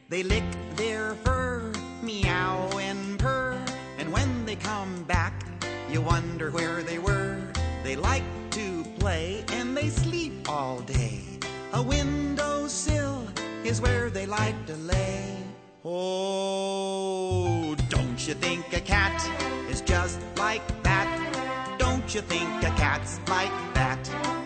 They lick their fur, meow and purr, and when they come back, you wonder where they were. They like to play and they sleep all day. A windowsill is where they like to lay. Oh, don't you think a cat is just like that? Don't you think a cat's like that?